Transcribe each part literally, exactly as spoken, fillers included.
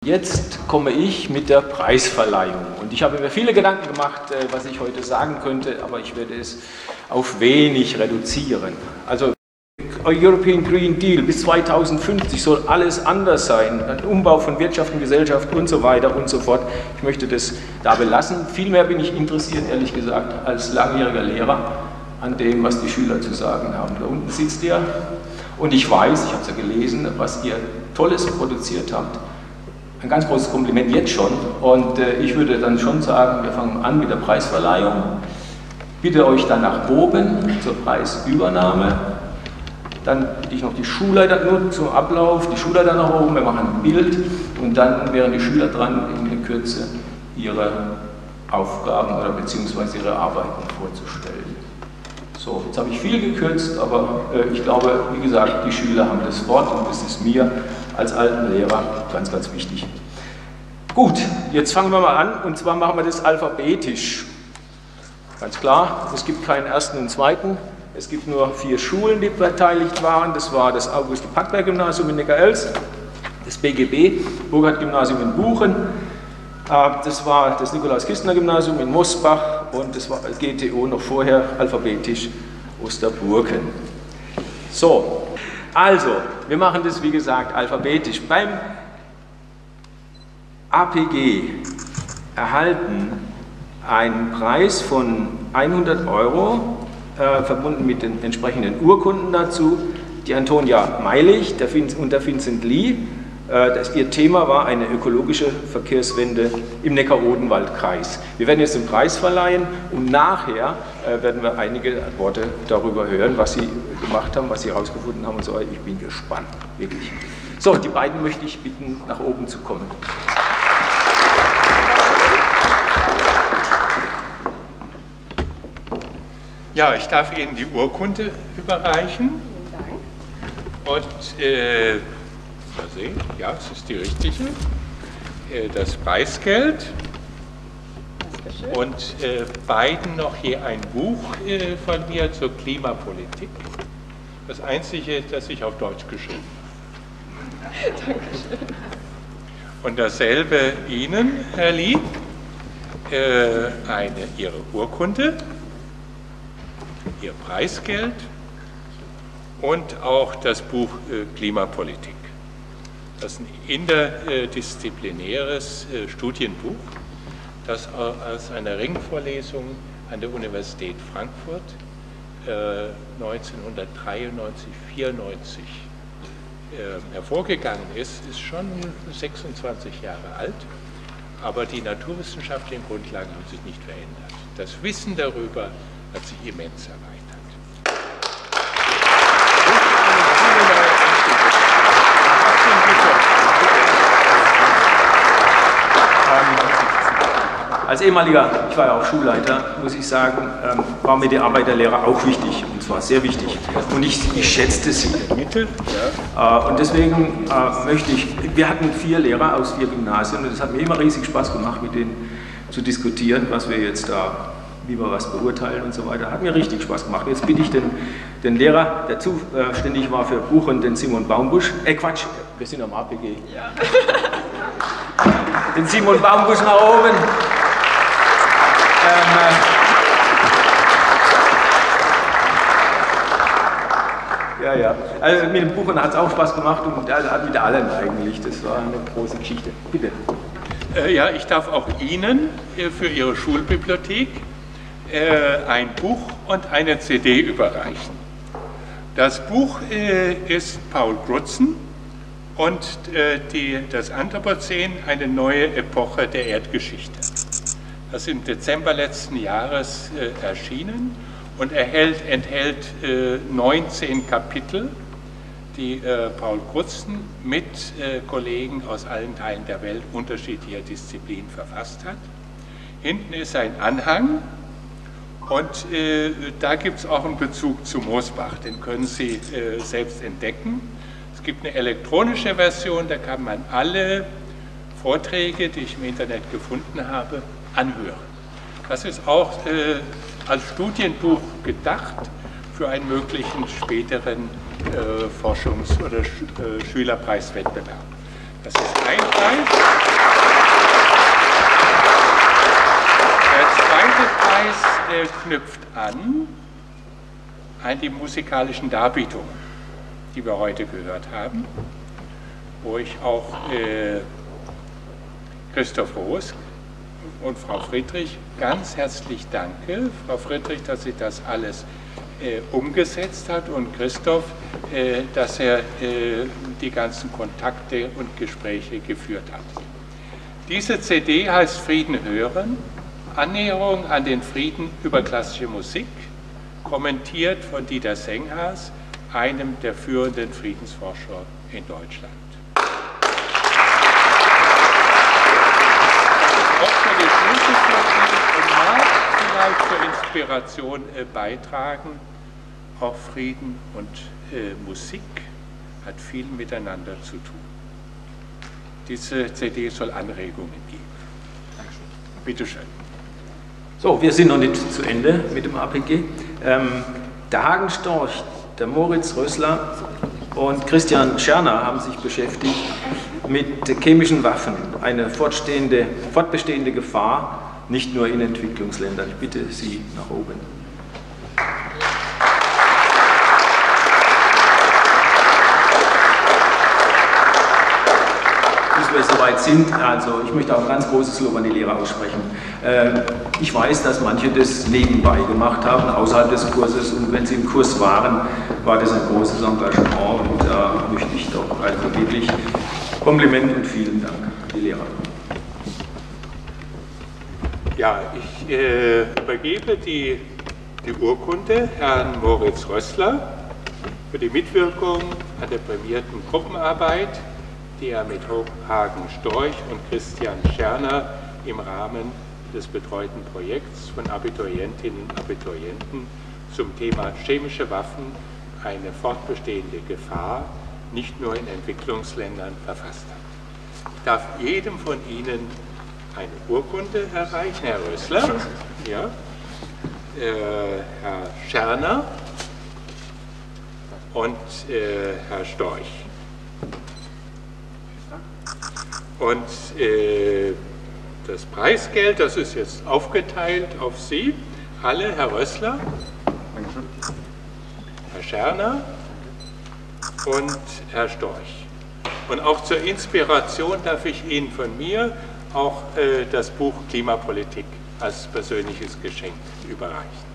Jetzt komme ich mit der Preisverleihung. Und ich habe mir viele Gedanken gemacht, was ich heute sagen könnte, aber ich werde es auf wenig reduzieren. Also European Green Deal bis zweitausendfünfzig soll alles anders sein. Ein Umbau von Wirtschaft und Gesellschaft und so weiter und so fort. Ich möchte das da belassen. Vielmehr bin ich interessiert, ehrlich gesagt, als langjähriger Lehrer an dem, was die Schüler zu sagen haben. Da unten sitzt ihr und ich weiß, ich habe es ja gelesen, was ihr Tolles produziert habt. Ein ganz großes Kompliment jetzt schon und äh, ich würde dann schon sagen, wir fangen an mit der Preisverleihung. Bitte euch dann nach oben zur Preisübernahme. Dann bitte ich noch die Schulleiter nur zum Ablauf, die Schulleiter nach oben, wir machen ein Bild und dann wären die Schüler dran, in Kürze ihre Aufgaben oder beziehungsweise ihre Arbeiten vorzustellen. So, jetzt habe ich viel gekürzt, aber äh, ich glaube, wie gesagt, die Schüler haben das Wort und das ist mir als alten Lehrer ganz, ganz wichtig. Gut, jetzt fangen wir mal an und zwar machen wir das alphabetisch. Ganz klar, es gibt keinen ersten und zweiten, es gibt nur vier Schulen, die beteiligt waren. Das war das Auguste-Packberg-Gymnasium in Neckarelz, das B G B, Burkhardt-Gymnasium in Buchen, das war das Nikolaus-Kistner-Gymnasium in Mosbach und das war G T O noch vorher alphabetisch Osterburken. So. Also, wir machen das wie gesagt alphabetisch. Beim A P G erhalten einen Preis von hundert Euro, äh, verbunden mit den entsprechenden Urkunden dazu, die Antonia Meilig der Vin und der Vincent Lee. Äh, das, ihr Thema war eine ökologische Verkehrswende im Neckar-Odenwald-Kreis. Wir werden jetzt den Preis verleihen und nachher äh, werden wir einige Worte darüber hören, was Sie gemacht haben, was Sie herausgefunden haben und so weiter. Ich bin gespannt, wirklich. So, die beiden möchte ich bitten, nach oben zu kommen. Ja, ich darf Ihnen die Urkunde überreichen. Vielen Dank. Und, äh, mal sehen, ja, es ist die richtige. Äh, das Preisgeld. Und äh, beiden noch je ein Buch äh, von mir zur Klimapolitik. Das einzige, das ich auf Deutsch geschrieben habe. Dankeschön. Und dasselbe Ihnen, Herr Lee, äh, eine, Ihre Urkunde, Ihr Preisgeld und auch das Buch äh, Klimapolitik. Das ist ein interdisziplinäres äh, Studienbuch, das aus einer Ringvorlesung an der Universität Frankfurt äh, neunzehnhundertdreiundneunzig, vierundneunzig äh, hervorgegangen ist, ist schon sechsundzwanzig Jahre alt, aber die naturwissenschaftlichen Grundlagen haben sich nicht verändert. Das Wissen darüber hat sich immens erweitert. Als ehemaliger, ich war ja auch Schulleiter, muss ich sagen, ähm, war mir die Arbeit der Lehrer auch wichtig, und zwar sehr wichtig. Und ich, ich schätzte sie. Äh, und deswegen äh, möchte ich, wir hatten vier Lehrer aus vier Gymnasien und es hat mir immer riesig Spaß gemacht, mit denen zu diskutieren, was wir jetzt da, wie wir was beurteilen und so weiter. Hat mir richtig Spaß gemacht. Jetzt bitte ich den, den Lehrer, der zuständig war für Buchen, den Simon Baumbusch, äh Quatsch, wir sind am A P G. Ja. Den Simon Baumbusch nach oben. Ähm, äh, ja, ja. Also mit dem Buchen hat es auch Spaß gemacht und also mit allen eigentlich. Das war eine große Geschichte. Bitte. Äh, ja, ich darf auch Ihnen äh, für Ihre Schulbibliothek äh, ein Buch und eine C D überreichen. Das Buch äh, ist Paul Crutzen und äh, die, das Anthropozän, eine neue Epoche der Erdgeschichte. Das ist im Dezember letzten Jahres äh, erschienen und erhält, enthält äh, neunzehn Kapitel, die äh, Paul Crutzen mit äh, Kollegen aus allen Teilen der Welt unterschiedlicher Disziplinen verfasst hat. Hinten ist ein Anhang und äh, da gibt es auch einen Bezug zu Mosbach, den können Sie äh, selbst entdecken. Es gibt eine elektronische Version, da kann man alle Vorträge, die ich im Internet gefunden habe, anhören. Das ist auch äh, als Studienbuch gedacht für einen möglichen späteren äh, Forschungs- oder Sch äh, Schülerpreiswettbewerb. Das ist ein Preis. äh, knüpft an an die musikalischen Darbietungen, die wir heute gehört haben, wo ich auch äh, Christoph Roos und Frau Friedrich ganz herzlich danke. Frau Friedrich, dass sie das alles äh, umgesetzt hat und Christoph, äh, dass er äh, die ganzen Kontakte und Gespräche geführt hat. Diese C D heißt Frieden hören, Annäherung an den Frieden über klassische Musik, kommentiert von Dieter Senghas, einem der führenden Friedensforscher in Deutschland. Auch für die Schulbibliothek mag vielleicht zur Inspiration äh, beitragen. Auch Frieden und äh, Musik hat viel miteinander zu tun. Diese C D soll Anregungen geben. Dankeschön. Bitte schön. So, wir sind noch nicht zu Ende mit dem A P G. Ähm, der Hagen Storch, der Moritz Rössler und Christian Scherner haben sich beschäftigt mit chemischen Waffen, eine fortstehende, fortbestehende Gefahr, nicht nur in Entwicklungsländern. Ich bitte Sie nach oben. Bis wir soweit sind, also ich möchte auch ein ganz großes Lob an die Lehrer aussprechen. Ich weiß, dass manche das nebenbei gemacht haben, außerhalb des Kurses, und wenn sie im Kurs waren, war das ein großes Engagement, und da möchte ich doch also wirklich Kompliment und vielen Dank an die Lehrer. Ja, ich äh, übergebe die, die Urkunde Herrn Moritz Rössler für die Mitwirkung an der prämierten Gruppenarbeit, die er mit Hagen Storch und Christian Scherner im Rahmen des betreuten Projekts von Abiturientinnen und Abiturienten zum Thema chemische Waffen, eine fortbestehende Gefahr, nicht nur in Entwicklungsländern verfasst hat. Ich darf jedem von Ihnen eine Urkunde erreichen, Herr Rössler, ja, äh, Herr Scherner und äh, Herr Storch. Und äh, das Preisgeld, das ist jetzt aufgeteilt auf Sie, alle, Herr Rössler, Herr Scherner und Herr Storch. Und auch zur Inspiration darf ich Ihnen von mir auch äh, das Buch Klimapolitik als persönliches Geschenk überreichen.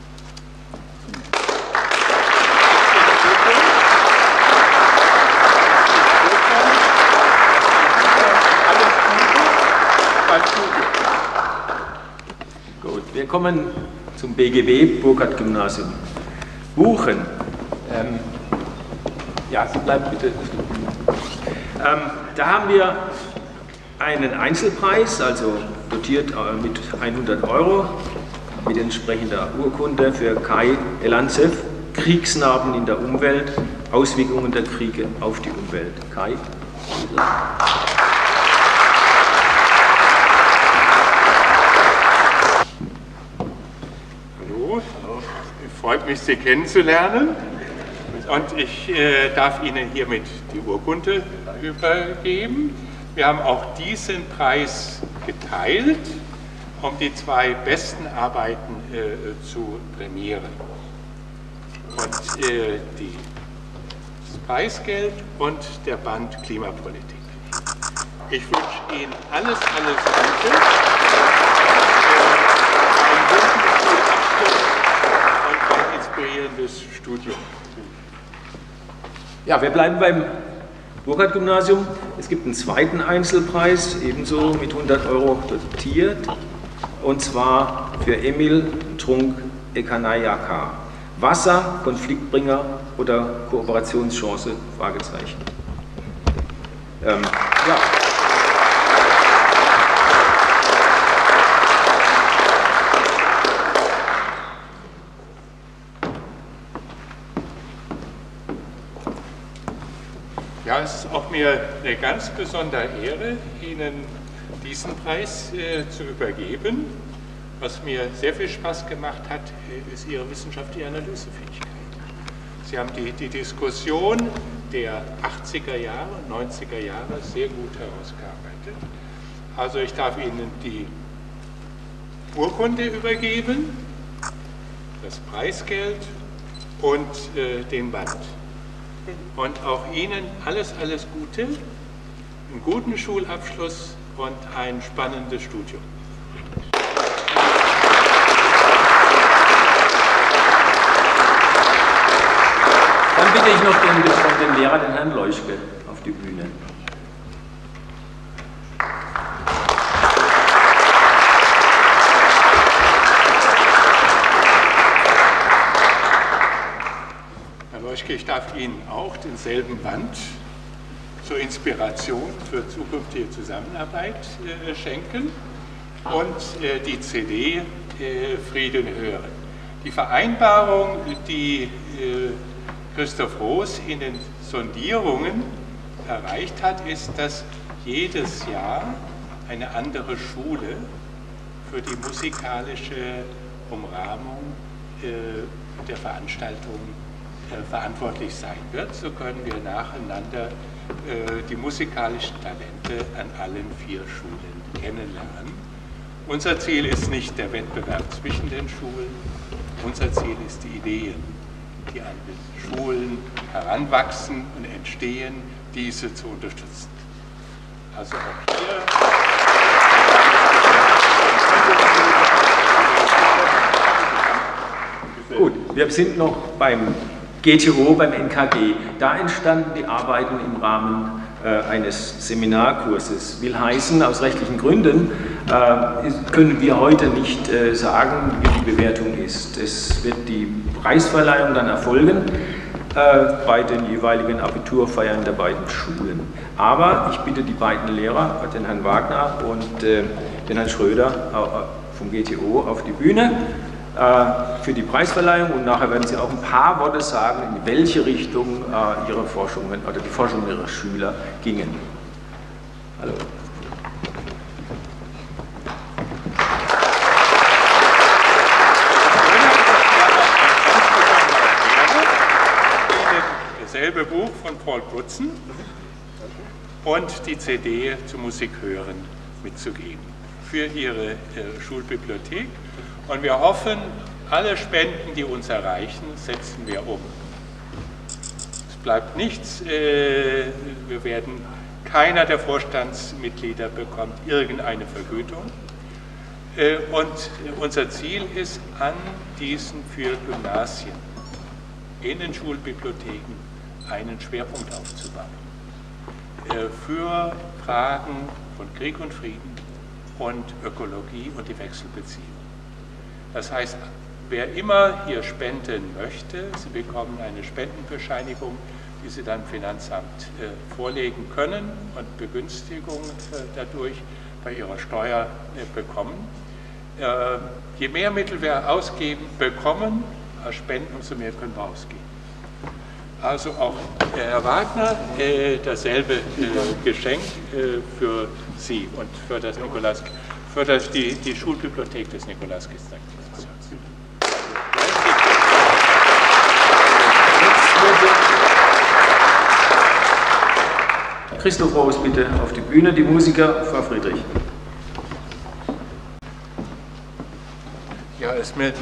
Gut, wir kommen zum B G B, Burkhardt-Gymnasium Buchen. Ähm, ja, Sie bleiben bitte. Ähm, da haben wir einen Einzelpreis, also dotiert äh, mit hundert Euro, mit entsprechender Urkunde für Kai Elanzew, Kriegsnarben in der Umwelt, Auswirkungen der Kriege auf die Umwelt. Kai? Hallo, es freut mich, Sie kennenzulernen, und ich äh, darf Ihnen hiermit die Urkunde übergeben. Wir haben auch diesen Preis geteilt, um die zwei besten Arbeiten äh, zu prämieren. Und äh, die, das Preisgeld und der Band Klimapolitik. Ich wünsche Ihnen alles, alles Gute, äh, einen guten Abschluss und ein inspirierendes Studium. Ja, wir bleiben beim Burkhardt-Gymnasium. Es gibt einen zweiten Einzelpreis, ebenso mit hundert Euro dotiert, und zwar für Emil Trunk-Ekanayaka. Wasser, Konfliktbringer oder Kooperationschance? Fragezeichen. Ähm, ja. Ja, es ist auch mir eine ganz besondere Ehre, Ihnen diesen Preis äh, zu übergeben. Was mir sehr viel Spaß gemacht hat, ist Ihre wissenschaftliche Analysefähigkeit. Sie haben die, die Diskussion der achtziger Jahre, neunziger Jahre sehr gut herausgearbeitet. Also ich darf Ihnen die Urkunde übergeben das Preisgeld und äh, den Band. Und auch Ihnen alles, alles Gute, einen guten Schulabschluss und ein spannendes Studium. Dann bitte ich noch den befreundeten Lehrer, den Herrn Leuschke, auf die Bühne. Herr Leuschke, ich darf Ihnen auch denselben Band zur Inspiration für zukünftige Zusammenarbeit äh, schenken und äh, die C D äh, Frieden hören. Die Vereinbarung, die äh, Christoph Roos in den Sondierungen erreicht hat, ist, dass jedes Jahr eine andere Schule für die musikalische Umrahmung äh, der Veranstaltung äh, verantwortlich sein wird. So können wir nacheinander äh, die musikalischen Talente an allen vier Schulen kennenlernen. Unser Ziel ist nicht der Wettbewerb zwischen den Schulen, unser Ziel ist die Ideen, die an den Schulen heranwachsen und entstehen, diese zu unterstützen. Also auch hier. Gut, wir sind noch beim G T O, beim N K G. Da entstanden die Arbeiten im Rahmen äh, eines Seminarkurses. Will heißen, aus rechtlichen Gründen äh, können wir heute nicht äh, sagen, wie die Bewertung ist. Es wird die Preisverleihung dann erfolgen äh, bei den jeweiligen Abiturfeiern der beiden Schulen. Aber ich bitte die beiden Lehrer, den Herrn Wagner und äh, den Herrn Schröder äh, vom G T O, auf die Bühne für die Preisverleihung, und nachher werden Sie auch ein paar Worte sagen, in welche Richtung äh, Ihre Forschungen oder die Forschung Ihrer Schüler gingen. Hallo. Dasselbe Buch von Paul Crutzen und die C D zu Musik hören mitzugeben für Ihre äh, Schulbibliothek. Und wir hoffen, alle Spenden, die uns erreichen, setzen wir um. Es bleibt nichts, äh, wir werden, keiner der Vorstandsmitglieder bekommt irgendeine Vergütung. Äh, und unser Ziel ist, an diesen für Gymnasien in den Schulbibliotheken einen Schwerpunkt aufzubauen. Äh, für Fragen von Krieg und Frieden und Ökologie und die Wechselbeziehung. Das heißt, wer immer hier spenden möchte, Sie bekommen eine Spendenbescheinigung, die Sie dann im Finanzamt äh, vorlegen können und Begünstigung äh, dadurch bei Ihrer Steuer äh, bekommen. Äh, je mehr Mittel wir ausgeben, bekommen, als Spenden, umso mehr können wir ausgeben. Also auch äh, Herr Wagner, äh, dasselbe äh, Geschenk äh, für Sie und für das Nikolaus, für das, die, die Schulbibliothek des Nikolaus-Kister. Christoph Roos bitte auf die Bühne, die Musiker, Frau Friedrich. Ja, es ist mir,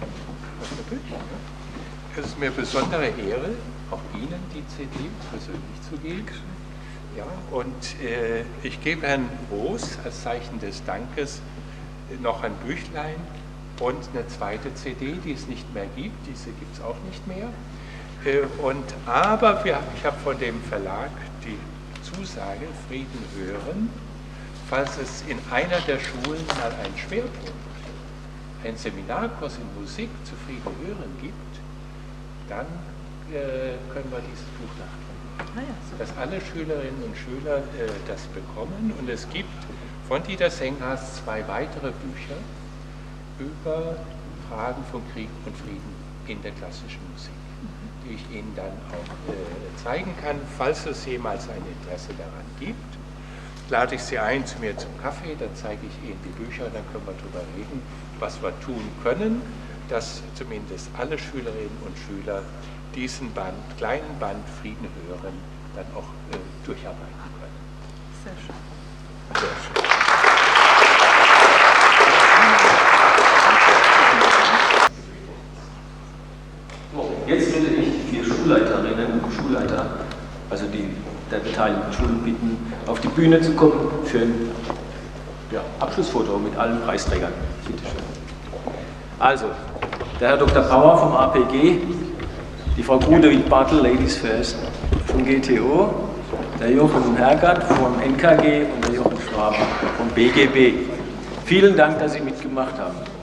es ist mir besondere Ehre, auch Ihnen die C D persönlich zu geben. Ja, und äh, ich gebe Herrn Roos als Zeichen des Dankes noch ein Büchlein und eine zweite C D, die es nicht mehr gibt. Diese gibt es auch nicht mehr. Äh, und, aber wir, ich habe von dem Verlag die Zusage, Frieden hören, falls es in einer der Schulen mal einen Schwerpunkt, einen Seminarkurs in Musik zu Frieden hören gibt, dann äh, können wir dieses Buch nachdrucken. Dass alle Schülerinnen und Schüler äh, das bekommen, und es gibt von Dieter Senghast zwei weitere Bücher über Fragen von Krieg und Frieden in der klassischen Musik, die ich Ihnen dann auch äh, zeigen kann, falls es jemals ein Interesse daran gibt. Lade ich Sie ein zu mir zum Kaffee, dann zeige ich Ihnen die Bücher, dann können wir darüber reden, was wir tun können, dass zumindest alle Schülerinnen und Schüler diesen Band, kleinen Band Frieden hören, dann auch äh, durcharbeiten können. Sehr schön. Sehr schön. Schulleiter, also die der beteiligten Schulen, bitten, auf die Bühne zu kommen für ein ja, Abschlussfoto mit allen Preisträgern. Bitte schön. Also, der Herr Doktor Bauer vom A P G, die Frau Grudewig-Bartel, Ladies First, vom G T O, der Jochen Hergert vom N K G und der Jochen Schwab vom B G B. Vielen Dank, dass Sie mitgemacht haben.